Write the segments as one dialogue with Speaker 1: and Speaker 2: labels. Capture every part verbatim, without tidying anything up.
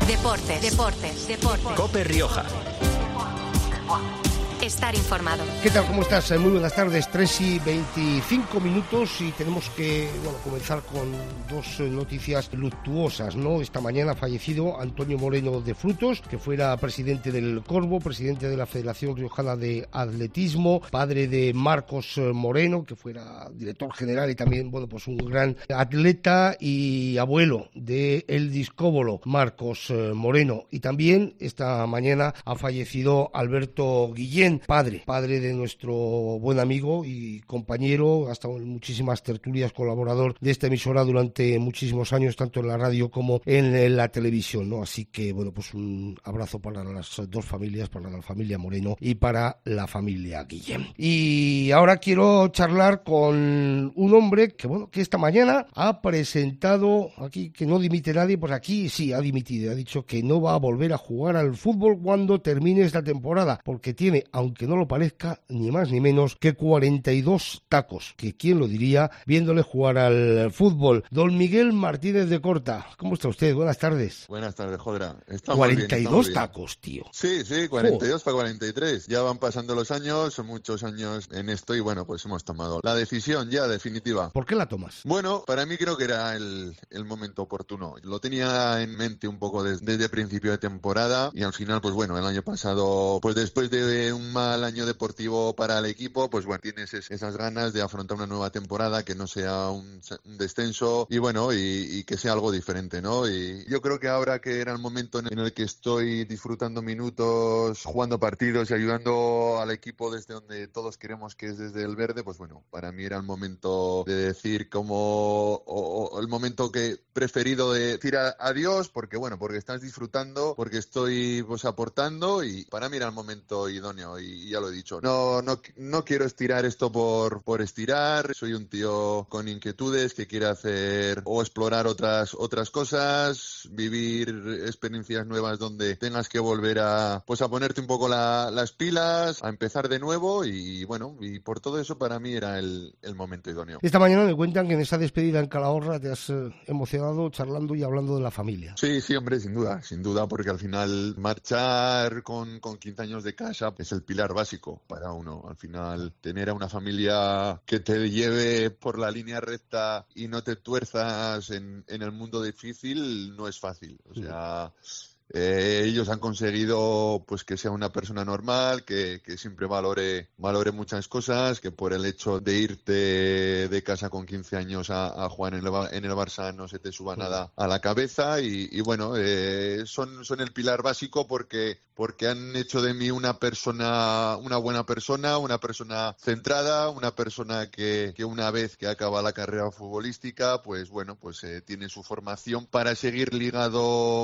Speaker 1: Deportes, deportes, deportes.
Speaker 2: COPE Rioja.
Speaker 1: Estar informado.
Speaker 3: ¿Qué tal? ¿Cómo estás? Muy buenas tardes, tres y veinticinco minutos y tenemos que bueno, comenzar con dos noticias luctuosas, ¿no? Esta mañana ha fallecido Antonio Moreno de Frutos, que fuera presidente del Corvo, presidente de la Federación Riojana de Atletismo, padre de Marcos Moreno, que fuera director general y también, bueno, pues un gran atleta, y abuelo de el discóbolo Marcos Moreno. Y también esta mañana ha fallecido Alberto Guillén, padre, padre de nuestro buen amigo y compañero, ha estado en muchísimas tertulias, colaborador de esta emisora durante muchísimos años, tanto en la radio como en la televisión, ¿no? Así que, bueno, pues un abrazo para las dos familias, para la familia Moreno y para la familia Guillén. Y ahora quiero charlar con un hombre que, bueno, que esta mañana ha presentado, aquí que no dimite nadie, pues aquí sí ha dimitido, ha dicho que no va a volver a jugar al fútbol cuando termine esta temporada, porque tiene, aunque no lo parezca, ni más ni menos que cuarenta y dos tacos, que quién lo diría viéndole jugar al fútbol. Don Miguel Martínez de Corta, ¿cómo está usted? Buenas tardes.
Speaker 4: Buenas tardes, Jodra. Estamos
Speaker 3: cuarenta y dos
Speaker 4: bien,
Speaker 3: tacos, tío.
Speaker 4: Sí, sí, cuarenta y dos para cuarenta y tres. Ya van pasando los años, son muchos años en esto y bueno, pues hemos tomado la decisión ya definitiva.
Speaker 3: ¿Por qué la tomas?
Speaker 4: Bueno, para mí creo que era el, el momento oportuno. Lo tenía en mente un poco desde, desde principio de temporada y al final, pues bueno, el año pasado, pues después de un mal año deportivo para el equipo, pues bueno, tienes es, esas ganas de afrontar una nueva temporada, que no sea un, un descenso y bueno, y, y que sea algo diferente, ¿no? Y yo creo que ahora que era el momento en el que estoy disfrutando minutos, jugando partidos y ayudando al equipo desde donde todos queremos, que es desde el verde, pues bueno, para mí era el momento de decir como, o, o el momento que preferido de decir a, adiós, porque bueno, porque estás disfrutando, porque estoy pues aportando y para mí era el momento idóneo y, y ya lo he dicho. No, no, no quiero estirar esto por, por estirar, soy un tío con inquietudes que quiere hacer o explorar otras, otras cosas, vivir experiencias nuevas donde tengas que volver a, pues a ponerte un poco la, las pilas, a empezar de nuevo y bueno, y por todo eso para mí era el, el momento idóneo.
Speaker 3: Esta mañana me cuentan que en esa despedida en Calahorra te has eh, emocionado charlando y hablando de la familia.
Speaker 4: Sí, sí, hombre, sin duda, sin duda, porque al final marchar con, con quince años de casa es el pilar básico para uno. Al final, tener a una familia que te lleve por la línea recta y no te tuerzas en, en el mundo difícil no es fácil. O sea... Eh, ellos han conseguido pues que sea una persona normal, que, que siempre valore, valore muchas cosas, que por el hecho de irte de casa con quince años a, a jugar en el, en el Barça no se te suba nada a la cabeza y, y bueno, eh, son, son el pilar básico porque, porque han hecho de mí una persona, una buena persona, una persona centrada, una persona que, que una vez que acaba la carrera futbolística, pues bueno, pues eh, tiene su formación para seguir ligado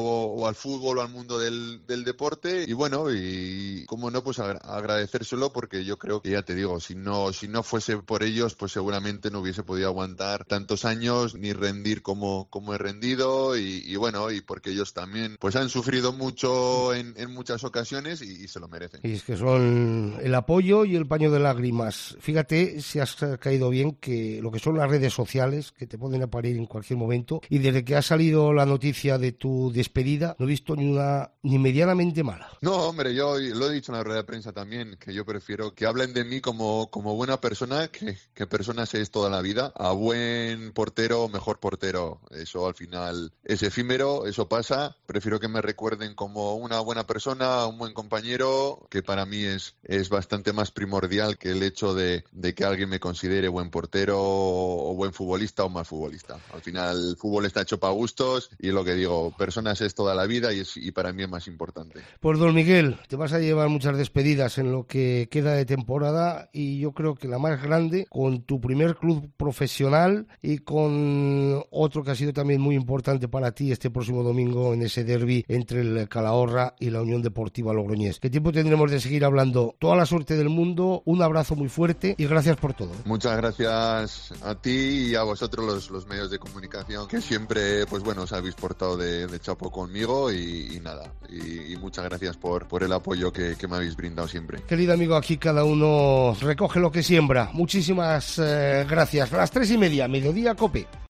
Speaker 4: o al fútbol al mundo del, del deporte y bueno, y como no, pues agradecérselo porque yo creo que ya te digo, si no, si no fuese por ellos, pues seguramente no hubiese podido aguantar tantos años ni rendir como, como he rendido y, y bueno, y porque ellos también pues han sufrido mucho en, en muchas ocasiones y, y se lo merecen.
Speaker 3: Y es que son el apoyo y el paño de lágrimas. Fíjate si has caído bien que lo que son las redes sociales, que te pueden aparecer en cualquier momento, y desde que ha salido la noticia de tu despedida, no he visto ni una ni medianamente mala.
Speaker 4: No, hombre, yo lo he dicho en la rueda de prensa también, que yo prefiero que hablen de mí como, como buena persona, que, que persona es toda la vida. A buen portero, mejor portero. Eso al final es efímero, eso pasa. Prefiero que me recuerden como una buena persona, un buen compañero, que para mí es, es bastante más primordial que el hecho de, de que alguien me considere buen portero o buen futbolista o mal futbolista. Al final el fútbol está hecho para gustos y lo que digo, personas es toda la vida y es y para mí es más importante.
Speaker 3: Pues don Miguel, te vas a llevar muchas despedidas en lo que queda de temporada y yo creo que la más grande con tu primer club profesional y con otro que ha sido también muy importante para ti este próximo domingo en ese derbi entre el Calahorra y la Unión Deportiva Logroñés. ¿Qué tiempo tendremos de seguir hablando? Toda la suerte del mundo, un abrazo muy fuerte y gracias por todo.
Speaker 4: Muchas gracias a ti y a vosotros los, los medios de comunicación que siempre, pues bueno, os habéis portado de, de chapo conmigo y, y nada, y, y muchas gracias por, por el apoyo que, que me habéis brindado siempre.
Speaker 3: Querido amigo, aquí cada uno recoge lo que siembra. Muchísimas eh, gracias. A las tres y media, mediodía, COPE.